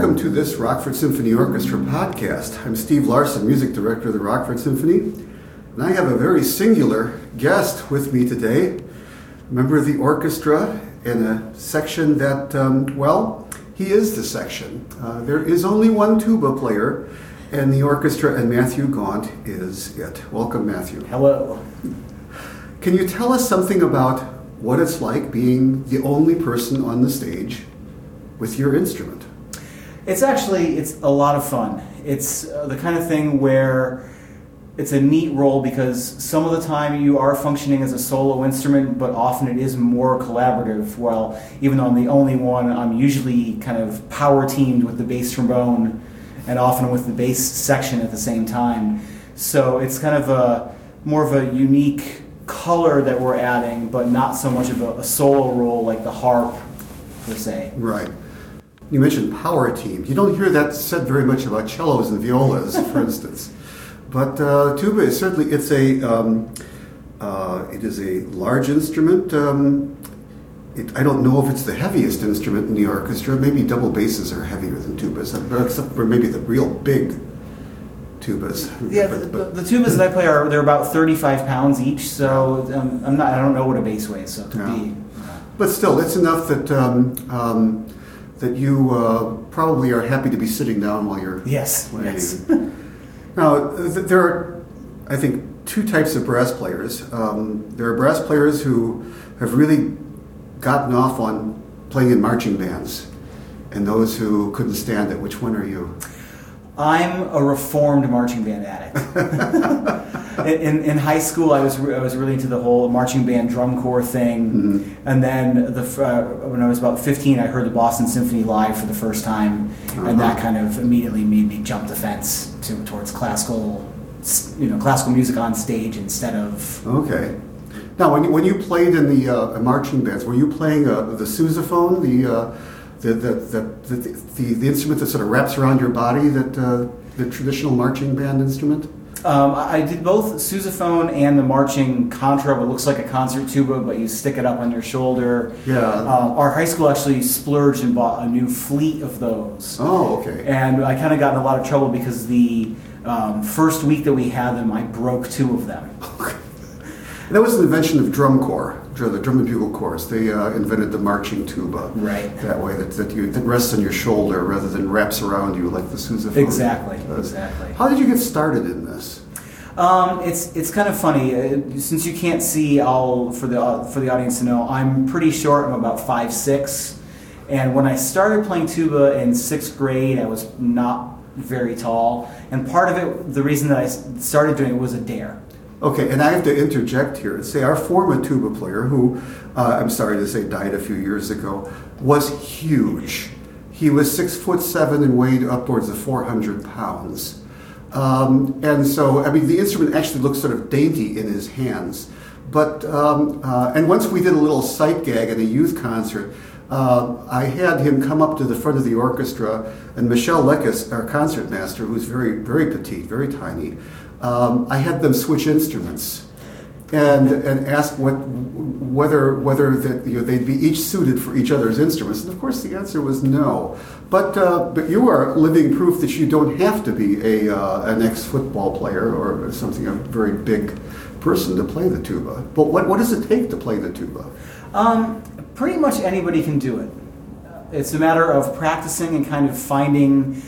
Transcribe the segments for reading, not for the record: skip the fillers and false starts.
Welcome to this Rockford Symphony Orchestra podcast. I'm Steve Larson, Music Director of the Rockford Symphony, and I have a very singular guest with me today, a member of the orchestra in a section that, he is the section. There is only one tuba player in the orchestra, and Matthew Gaunt is it. Welcome, Matthew. Hello. Can you tell us something about what it's like being the only person on the stage with your instrument? It's a lot of fun. It's the kind of thing where it's a neat role because some of the time you are functioning as a solo instrument, but often it is more collaborative. Well, even though I'm the only one, I'm usually kind of power teamed with the bass trombone and often with the bass section at the same time. So it's kind of more of a unique color that we're adding, but not so much of a solo role like the harp per se. Right. You mentioned power team. You don't hear that said very much about cellos and violas, for instance. But tuba is certainly, it is a large instrument. I don't know if it's the heaviest instrument in the orchestra. Maybe double basses are heavier than tubas, except for maybe the real big tubas. Yeah, the tubas that I play they're about 35 pounds each. So I don't know what a bass weighs. So but still, it's enough that that you probably are happy to be sitting down while you're playing. Yes. Now, there are, I think, two types of brass players. There are brass players who have really gotten off on playing in marching bands, and those who couldn't stand it. Which one are you? I'm a reformed marching band addict. In high school, I was really into the whole marching band drum corps thing, mm-hmm. And then when I was about 15, I heard the Boston Symphony live for the first time, uh-huh. And that kind of immediately made me jump the fence towards classical music on stage instead of. Okay. Now, when you played in the marching bands, were you playing the sousaphone, the instrument that sort of wraps around your body, the traditional marching band instrument? I did both sousaphone and the marching contra, what looks like a concert tuba, but you stick it up on your shoulder. Yeah. Our high school actually splurged and bought a new fleet of those. Oh, okay. And I kind of got in a lot of trouble because the first week that we had them, I broke two of them. That was the invention of drum corps, the drum and bugle corps. They invented the marching tuba. Right. That way, that rests on your shoulder rather than wraps around you like the sousaphone. Exactly. How did you get started in this? It's kind of funny. Since you can't see, for the audience to know, I'm pretty short. I'm about 5'6", and when I started playing tuba in 6th grade, I was not very tall. And part of it, the reason that I started doing it was a dare. Okay, and I have to interject here and say our former tuba player, who I'm sorry to say died a few years ago, was huge. He was 6'7" and weighed upwards of 400 pounds. And so, the instrument actually looked sort of dainty in his hands. But, and once we did a little sight gag at a youth concert, I had him come up to the front of the orchestra, and Michelle Lekis, our concertmaster, who's very, very petite, very tiny, I had them switch instruments and ask whether they'd be each suited for each other's instruments. And of course, the answer was no. But you are living proof that you don't have to be an ex-football player or something, a very big person to play the tuba. But what does it take to play the tuba? Pretty much anybody can do it. It's a matter of practicing and kind of finding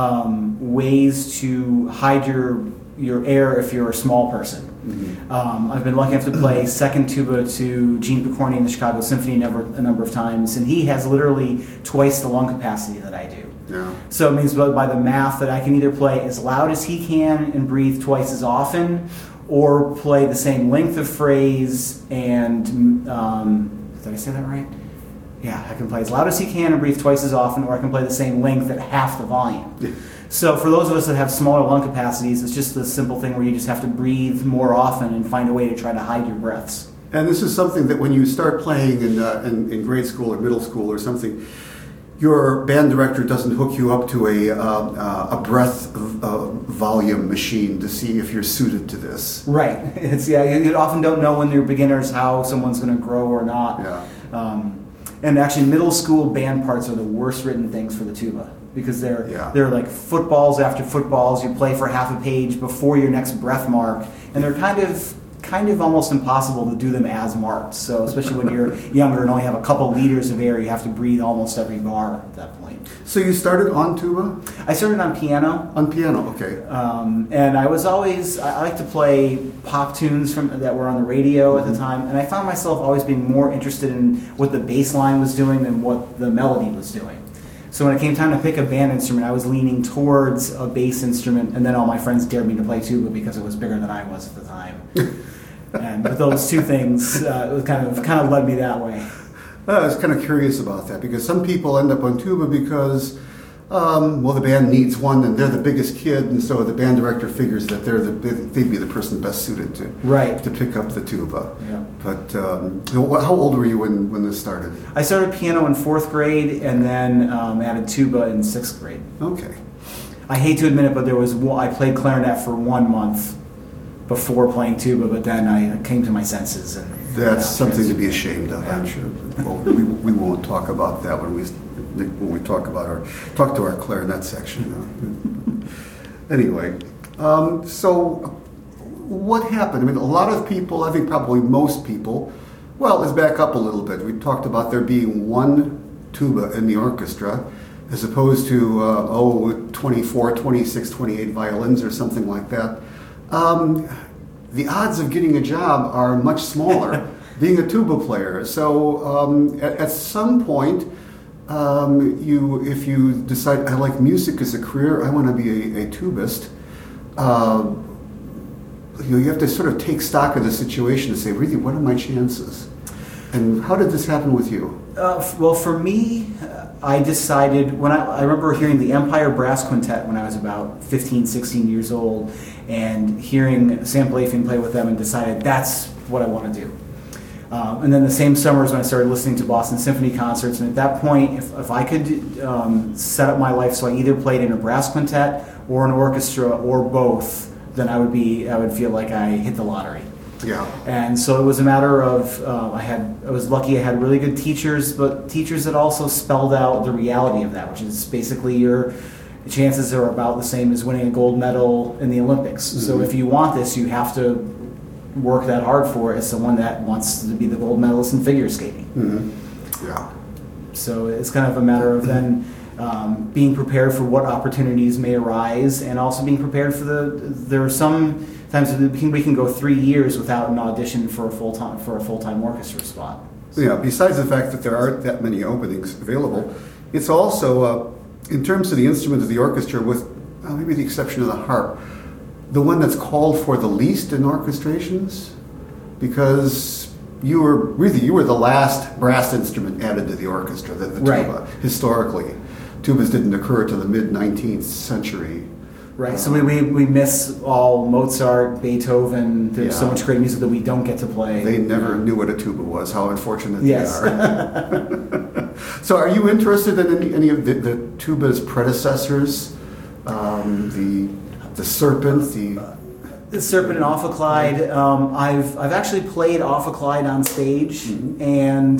ways to hide your air if you're a small person. Mm-hmm. I've been lucky enough to play second tuba to Gene Picorni in the Chicago Symphony a number of times, and he has literally twice the lung capacity that I do. Yeah. So it means by the math that I can either play as loud as he can and breathe twice as often, or play the same length of phrase and, did I say that right? Yeah, I can play as loud as he can and breathe twice as often, or I can play the same length at half the volume. Yeah. So for those of us that have smaller lung capacities, it's just a simple thing where you just have to breathe more often and find a way to try to hide your breaths. And this is something that when you start playing in grade school or middle school or something, your band director doesn't hook you up to a breath volume machine to see if you're suited to this. Right. You often don't know when you're beginners how someone's going to grow or not. Yeah. And actually, middle school band parts are the worst written things for the tuba. because Yeah. they're like footballs after footballs. You play for half a page before your next breath mark, and they're kind of almost impossible to do them as marked. So especially when you're younger and only have a couple liters of air, you have to breathe almost every bar at that point. So you started on tuba? I started on piano. On piano, okay. And I was always, I like to play pop tunes that were on the radio at the time, and I found myself always being more interested in what the bass line was doing than what the melody was doing. So when it came time to pick a band instrument, I was leaning towards a bass instrument, and then all my friends dared me to play tuba because it was bigger than I was at the time. And with those two things, it kind of led me that way. I was kind of curious about that because some people end up on tuba because, the band needs one and they're the biggest kid, and so the band director figures that they'd be the person best suited to pick up the tuba. Yeah. But how old were you when this started? I started piano in 4th grade and then added tuba in 6th grade. Okay. I hate to admit it, but I played clarinet for 1 month before playing tuba, but then I came to my senses. And that's something to be ashamed of, I'm sure. Well, we won't talk about that when we talk to our clarinet section. Anyway, so what happened? I mean, a lot of people, I think probably most people, well, let's back up a little bit. We talked about there being one tuba in the orchestra as opposed to 24, 26, 28 violins or something like that. The odds of getting a job are much smaller being a tuba player. So at some point, if you decide I like music as a career, I want to be a tubist, you have to sort of take stock of the situation and say, really, what are my chances? And how did this happen with you? Well, for me, I decided when I remember hearing the Empire Brass Quintet when I was about 15, 16 years old, and hearing Sam Blafian play with them, and decided that's what I want to do. And then the same summers when I started listening to Boston Symphony concerts, and at that point, if I could set up my life so I either played in a brass quintet or an orchestra or both, then I would feel like I hit the lottery. Yeah. And so it was a matter of I was lucky I had really good teachers, but teachers that also spelled out the reality of that, which is basically your chances are about the same as winning a gold medal in the Olympics. Mm-hmm. So if you want this, you have to work that hard for it as someone that wants to be the gold medalist in figure skating. Mm-hmm. Yeah. So it's kind of a matter of then being prepared for what opportunities may arise, and also being prepared for there are some times we can go 3 years without an audition for a full-time orchestra spot. So, yeah, besides the fact that there aren't that many openings available, it's also, in terms of the instrument of the orchestra, with maybe the exception of the harp, the one that's called for the least in orchestrations, because you were the last brass instrument added to the orchestra, the tuba, right. Historically. Tubas didn't occur till the mid-19th century. Right, so we miss all Mozart, Beethoven. There's so much great music that we don't get to play. They never knew what a tuba was. How unfortunate they yes. are. So are you interested in any of the tuba's predecessors? The Serpent, The Serpent and Ophicleide. I've actually played Ophicleide on stage, mm-hmm. and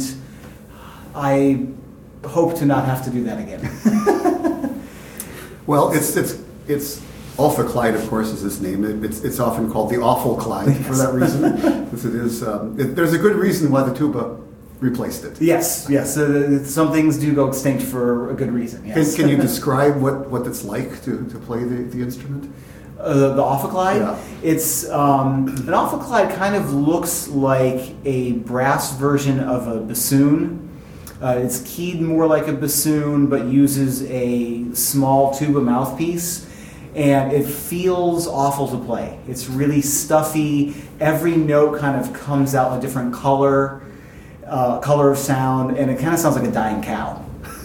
I hope to not have to do that again. Well, it's Ophicleide, of course, is his name. It's often called the Awful Clyde for that reason, because it is. There's a good reason why the tuba replaced it. Yes. Some things do go extinct for a good reason. Yes. Can you describe what it's like to play the instrument? The Ophicleide? Yeah. It's an Ophicleide kind of looks like a brass version of a bassoon. It's keyed more like a bassoon, but uses a small tuba mouthpiece, and it feels awful to play. It's really stuffy. Every note kind of comes out a different color of sound, and it kind of sounds like a dying cow.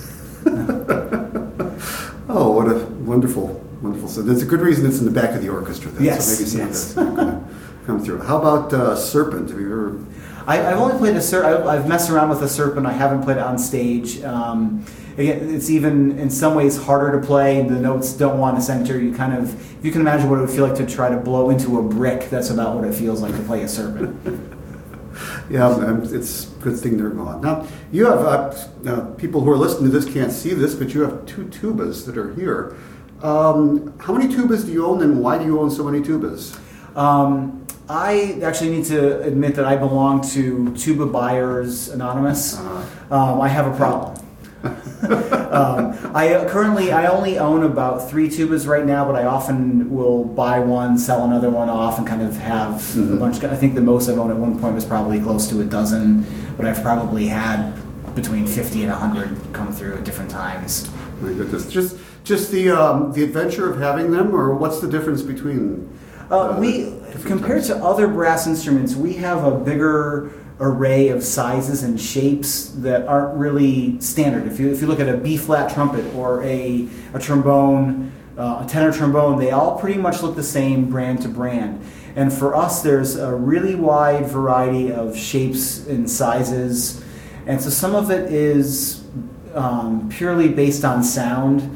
Oh, what a wonderful. So there's a good reason it's in the back of the orchestra then. Yes. So maybe some of that's going to come through. How about Serpent? Have you ever... I've only played a Serpent. I've messed around with a Serpent. I haven't played it on stage. Again, it's even in some ways harder to play. The notes don't want to center. If you can imagine what it would feel like to try to blow into a brick, that's about what it feels like to play a Serpent. Yeah, it's a good thing they're gone. Now, you have, people who are listening to this can't see this, but you have 2 tubas that are here. How many tubas do you own, and why do you own so many tubas? I actually need to admit that I belong to Tuba Buyers Anonymous. I have a problem. I only own about 3 tubas right now, but I often will buy one, sell another one off, and kind of have a bunch. I think the most I've owned at one point was probably close to a dozen, but I've probably had between 50 and 100 come through at different times. My goodness, just the adventure of having them, or what's the difference between? We, compared to other brass instruments, we have a bigger array of sizes and shapes that aren't really standard. If you look at a B-flat trumpet or a trombone, a tenor trombone, they all pretty much look the same brand to brand. And for us, there's a really wide variety of shapes and sizes. And so some of it is purely based on sound.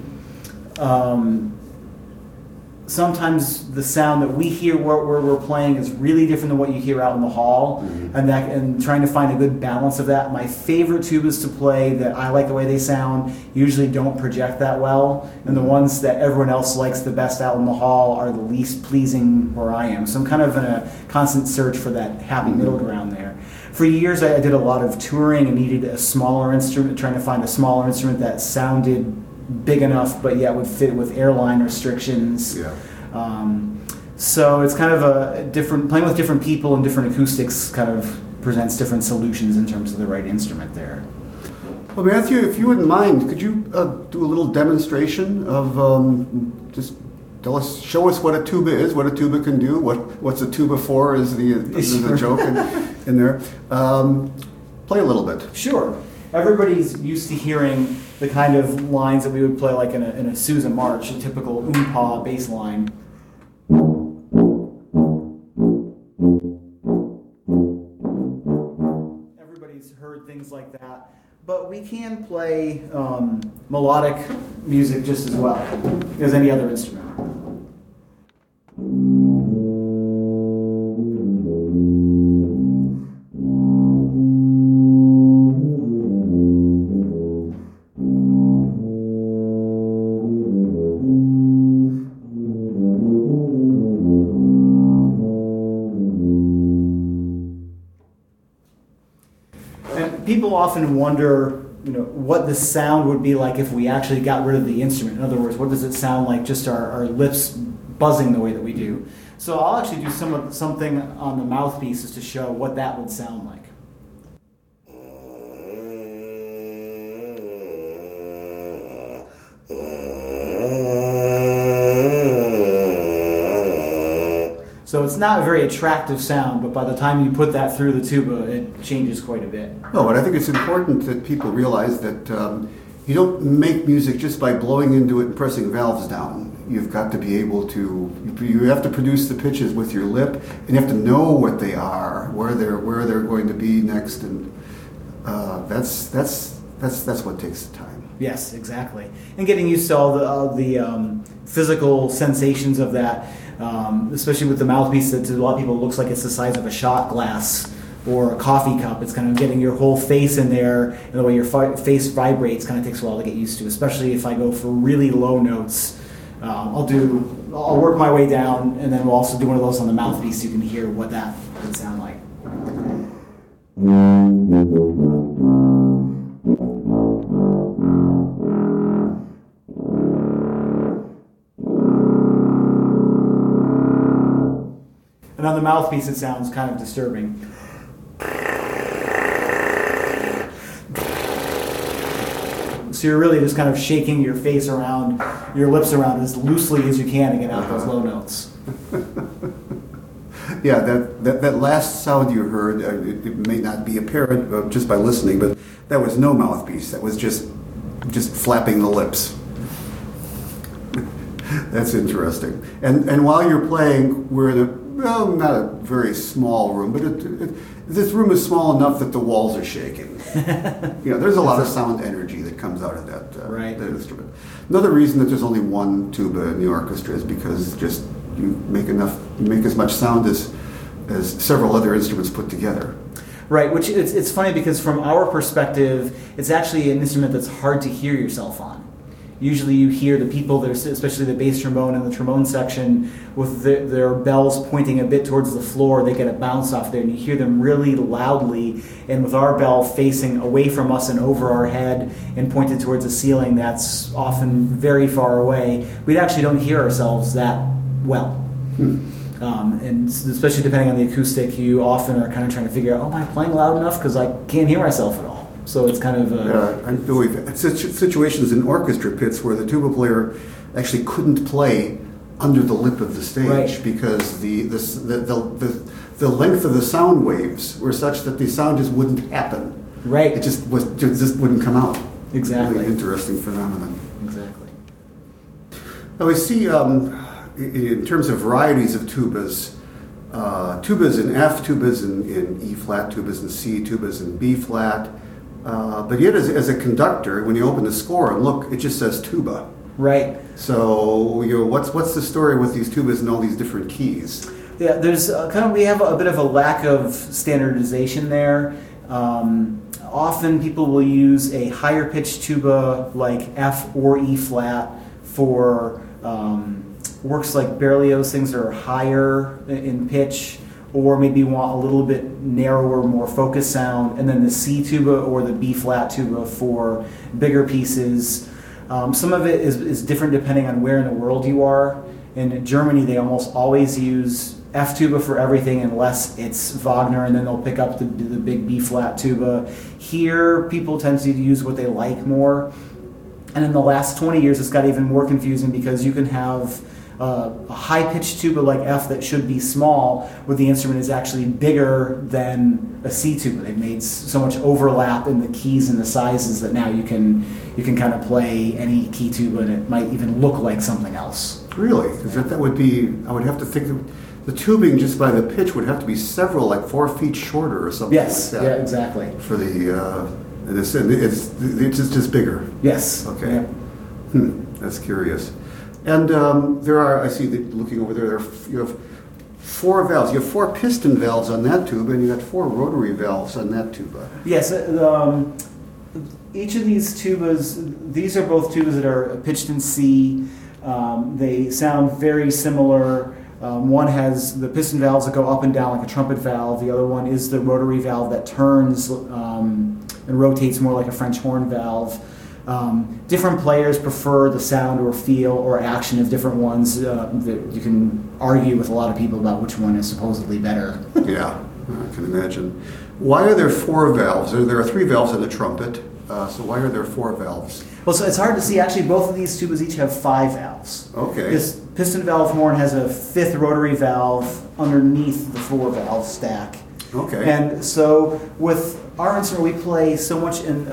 Sometimes the sound that we hear where we're playing is really different than what you hear out in the hall, and trying to find a good balance of that. My favorite tubas to play that I like the way they sound usually don't project that well, and the ones that everyone else likes the best out in the hall are the least pleasing where I am. So I'm kind of in a constant search for that happy middle ground there. For years I did a lot of touring and needed a smaller instrument, trying to find a smaller instrument that sounded big enough but yet would fit with airline restrictions. Yeah. So it's kind of a different, playing with different people and different acoustics kind of presents different solutions in terms of the right instrument there. Well, Matthew, if you wouldn't mind, could you do a little demonstration of just show us what a tuba is, what a tuba can do, what's a tuba for is the joke in there. Play a little bit. Sure. Everybody's used to hearing the kind of lines that we would play like in a Sousa march, a typical oom-pa bass line. Everybody's heard things like that. But we can play melodic music just as well as any other instrument. People often wonder, what the sound would be like if we actually got rid of the instrument. In other words, what does it sound like just our lips buzzing the way that we do? So I'll actually do something on the mouthpieces to show what that would sound like. So it's not a very attractive sound, but by the time you put that through the tuba, it changes quite a bit. No, but I think it's important that people realize that you don't make music just by blowing into it and pressing valves down. You've got to be able to, you have to produce the pitches with your lip, and you have to know what they are, where they're going to be next, and that's what takes the time. Yes, exactly. And getting used to all the physical sensations of that. Especially with the mouthpiece that to a lot of people looks like it's the size of a shot glass or a coffee cup. It's kind of getting your whole face in there, and the way your face vibrates kind of takes a while to get used to, especially if I go for really low notes. I'll work my way down, and then we'll also do one of those on the mouthpiece so you can hear what that would sound like. And on the mouthpiece, it sounds kind of disturbing. So you're really just kind of shaking your face around, your lips around as loosely as you can to get out those low notes. Yeah, that last sound you heard, it may not be apparent just by listening, but that was no mouthpiece. That was just flapping the lips. That's interesting. And while you're playing, we're in not a very small room, but this room is small enough that the walls are shaking. There's a lot of sound energy that comes out of that that instrument. Another reason that there's only one tuba in the orchestra is because you make as much sound as several other instruments put together. Right, which it's funny because from our perspective, it's actually an instrument that's hard to hear yourself on. Usually you hear the people, that are, especially the bass trombone and the trombone section, with their bells pointing a bit towards the floor, they get a bounce off there, and you hear them really loudly. And with our bell facing away from us and over our head and pointed towards the ceiling, that's often very far away. We actually don't hear ourselves that well. And especially depending on the acoustic, you often are kind of trying to figure out, oh, am I playing loud enough? Because I can't hear myself at all. So it's kind of... I know we've had situations in orchestra pits where the tuba player actually couldn't play under the lip of the stage, right, because the length of the sound waves were such that the sound just wouldn't happen. Right. It just wouldn't come out. Exactly. Really interesting phenomenon. Exactly. Now we see, in terms of varieties of tubas, tubas in F, tubas in E flat, tubas in C, tubas in B flat. But yet, as a conductor, when you open the score and look, it just says tuba. Right. So, what's the story with these tubas and all these different keys? Yeah, there's we have a bit of a lack of standardization there. Often people will use a higher pitched tuba like F or E flat for works like Berlioz, things that are higher in pitch, or maybe want a little bit narrower, more focused sound, and then the C tuba or the B flat tuba for bigger pieces. Some of it is different depending on where in the world you are. In Germany, they almost always use F tuba for everything unless it's Wagner, and then they'll pick up the big B flat tuba. Here, people tend to use what they like more. And in the last 20 years, it's got even more confusing because you can have a high-pitched tuba like F that should be small, where the instrument is actually bigger than a C tuba. They've made so much overlap in the keys and the sizes that now you can kind of play any key tuba and it might even look like something else. Really? Because that would be, I would have to think that the tubing just by the pitch would have to be several, like 4 feet shorter or something like that. Yes, yeah, exactly. For the, it's just bigger. Yes. Okay. Yeah. That's curious. And there are, I see that looking over there, you have 4 valves. You have 4 piston valves on that tuba, and you got 4 rotary valves on that tuba. Yes. Each of these tubas, these are both tubas that are pitched in C. They sound very similar. One has the piston valves that go up and down like a trumpet valve. The other one is the rotary valve that turns and rotates more like a French horn valve. Different players prefer the sound or feel or action of different ones. That you can argue with a lot of people about which one is supposedly better. Yeah, I can imagine. Why are there 4 valves? There are 3 valves in the trumpet. So why are there 4 valves? Well, so it's hard to see. Actually, both of these tubas each have 5 valves. Okay. This piston valve horn has a 5th rotary valve underneath the 4 valve stack. Okay. And so with our instrument, we play so much in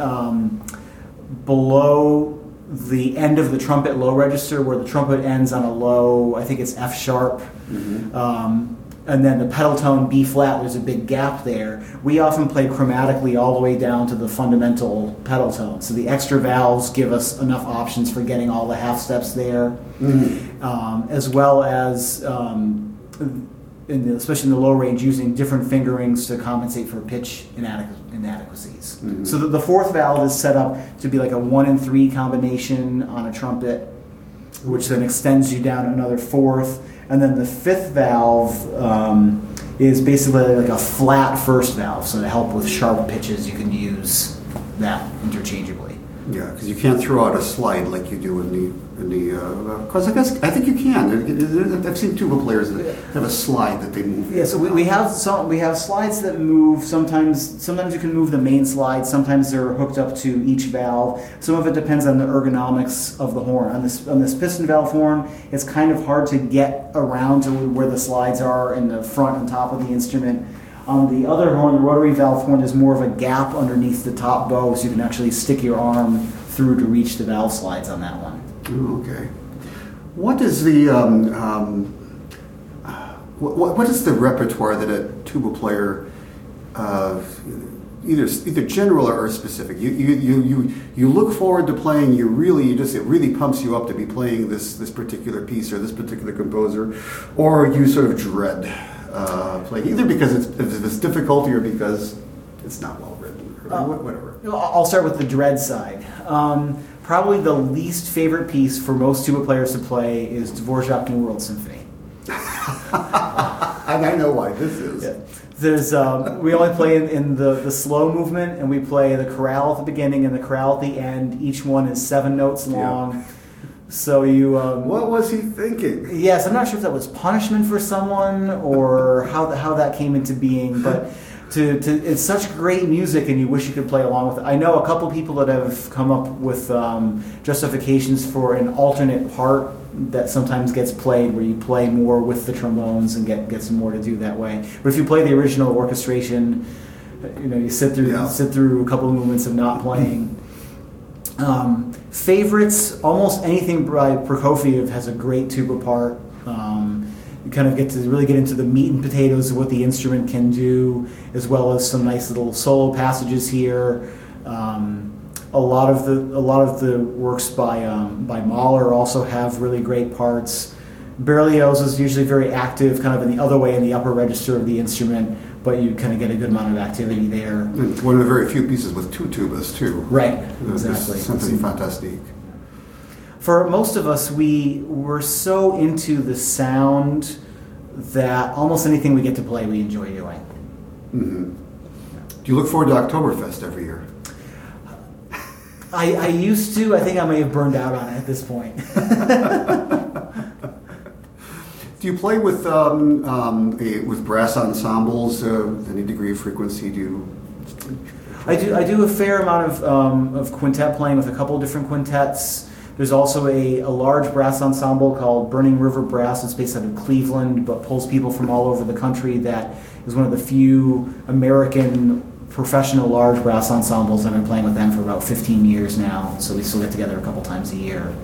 below the end of the trumpet low register, where the trumpet ends on a low, I think it's F sharp. Mm-hmm. And then the pedal tone B flat, there's a big gap there. We often play chromatically all the way down to the fundamental pedal tone. So the extra valves give us enough options for getting all the half steps there, as well as, especially in the low range, using different fingerings to compensate for pitch inadequacies. Mm-hmm. So the 4th valve is set up to be like a 1 and 3 combination on a trumpet, which then extends you down another 4th. And then the 5th valve is basically like a flat first valve, so to help with sharp pitches, you can use that interchangeably. Yeah, because you can't throw out a slide like you do in the. Because I think you can. I've seen tuba players that have a slide that they move. Yeah, so we have slides that move. Sometimes you can move the main slide. Sometimes they're hooked up to each valve. Some of it depends on the ergonomics of the horn. On this piston valve horn, it's kind of hard to get around to where the slides are in the front and top of the instrument. On the other horn, the rotary valve horn, there's more of a gap underneath the top bow, so you can actually stick your arm through to reach the valve slides on that one. Oh, okay. What is the what is the repertoire that a tuba player, either general or specific? You look forward to playing. It really pumps you up to be playing this particular piece or this particular composer, or you sort of dread playing, either because it's difficulty or because it's not well written. Whatever. I'll start with the dread side. Probably the least favorite piece for most tuba players to play is Dvorak New World Symphony. And I know why this is. Yeah. There's we only play in the slow movement, and we play the chorale at the beginning and the chorale at the end. Each one is 7 notes long. Yeah. So you... what was he thinking? Yes, I'm not sure if that was punishment for someone or how that came into being, but it's such great music, and you wish you could play along with it. I know a couple people that have come up with justifications for an alternate part that sometimes gets played, where you play more with the trombones and get some more to do that way. But if you play the original orchestration, you sit through a couple of movements of not playing. Favorites, almost anything by Prokofiev has a great tuba part. You kind of get to really get into the meat and potatoes of what the instrument can do, as well as some nice little solo passages here. A lot of the works by Mahler also have really great parts. Berlioz is usually very active, kind of in the other way in the upper register of the instrument, but you kind of get a good amount of activity there. It's one of the very few pieces with 2 tubas too. Right, exactly. Something fantastic. For most of us, we were so into the sound that almost anything we get to play, we enjoy doing. Mm-hmm. Do you look forward to Oktoberfest every year? I used to. I think I may have burned out on it at this point. Do you play with brass ensembles? Any degree of frequency? Do you? I do a fair amount of quintet playing with a couple of different quintets. There's also a large brass ensemble called Burning River Brass. It's based out of Cleveland, but pulls people from all over the country. That is one of the few American professional large brass ensembles. I've been playing with them for about 15 years now, so we still get together a couple times a year.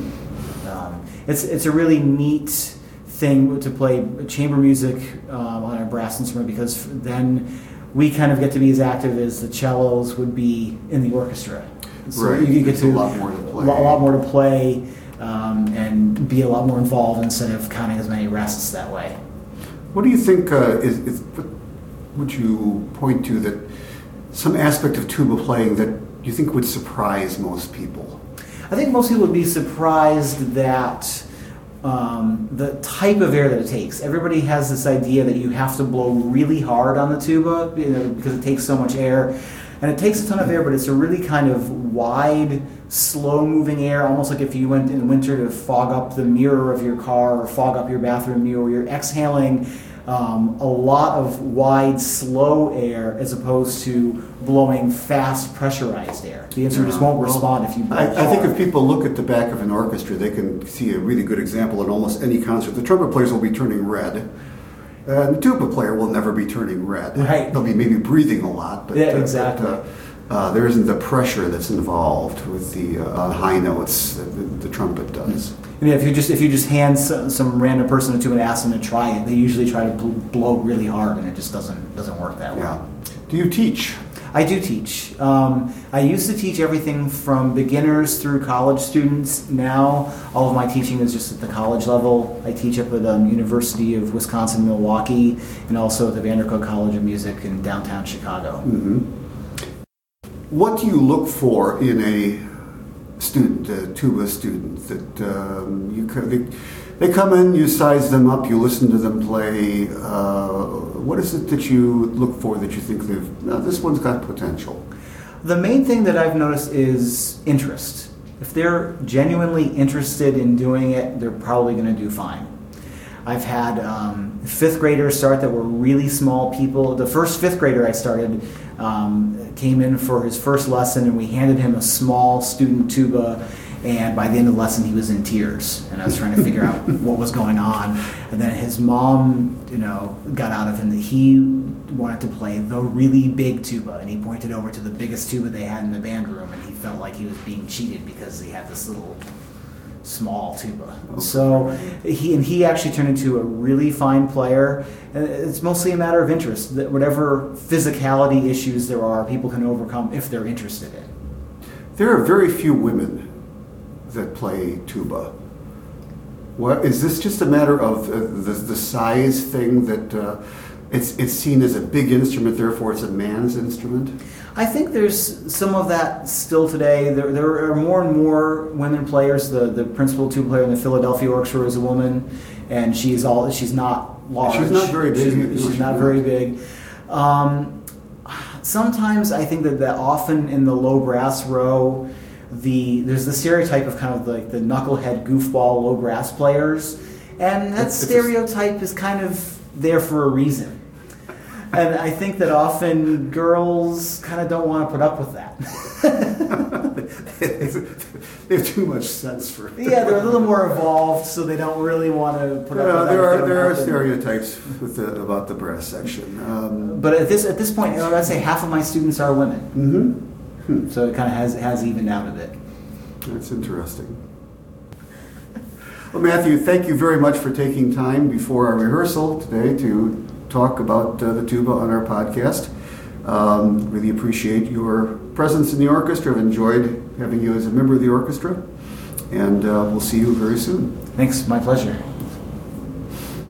It's a really neat thing to play chamber music on a brass instrument, because then we kind of get to be as active as the cellos would be in the orchestra. So right. You get to a lot more to play. A lot more to play and be a lot more involved instead of counting as many rests that way. What do you think what would you point to that some aspect of tuba playing that you think would surprise most people? I think most people would be surprised that the type of air that it takes. Everybody has this idea that you have to blow really hard on the tuba, because it takes so much air. And it takes a ton of air, but it's a really kind of wide, slow-moving air, almost like if you went in winter to fog up the mirror of your car or fog up your bathroom mirror. You're exhaling a lot of wide, slow air as opposed to blowing fast, pressurized air. The instrument just won't respond if you blow hard. I think if people look at the back of an orchestra, they can see a really good example in almost any concert. The trumpet players will be turning red. The tuba player will never be turning red. Right. They'll be maybe breathing a lot, but yeah, exactly. There isn't the pressure that's involved with the high notes that the trumpet does. And if you just hand some random person a tuba and ask them to try it, they usually try to blow really hard, and it just doesn't work that well. Yeah. Do you teach? I do teach. I used to teach everything from beginners through college students. Now, all of my teaching is just at the college level. I teach up at the University of Wisconsin-Milwaukee, and also at the Vandercook College of Music in downtown Chicago. Mm-hmm. What do you look for in a student, a tuba student? That they come in, you size them up, you listen to them play. What is it that you look for that you think this one's got potential? The main thing that I've noticed is interest. If they're genuinely interested in doing it, they're probably going to do fine. I've had 5th graders start that were really small people. The first 5th grader I started came in for his first lesson, and we handed him a small student tuba, and by the end of the lesson he was in tears, and I was trying to figure out what was going on. And then his mom, got out of him that he wanted to play the really big tuba, and he pointed over to the biggest tuba they had in the band room, and he felt like he was being cheated because he had this little small tuba. So he actually turned into a really fine player. It's mostly a matter of interest. That whatever physicality issues there are, people can overcome if they're interested in. There are very few women that play tuba. What is this just a matter of the size thing that it's seen as a big instrument, therefore it's a man's instrument? I think there's some of that still today. There are more and more women players. The principal tuba player in the Philadelphia Orchestra is a woman, and she's not large. She's not very big. She's not very big. Sometimes I think that often in the low brass row, there's the stereotype of kind of like the knucklehead goofball low brass players, and that stereotype is kind of there for a reason. And I think that often girls kind of don't want to put up with that. They have too much sense for it. Yeah, they're a little more evolved, so they don't really want to put up with that. There are stereotypes about the brass section. But at this point, I'd say half of my students are women. Mm-hmm. So it kind of has evened out a bit. That's interesting. Well, Matthew, thank you very much for taking time before our rehearsal today to talk about the tuba on our podcast. Really appreciate your presence in the orchestra. I've enjoyed having you as a member of the orchestra, and we'll see you very soon. Thanks, my pleasure.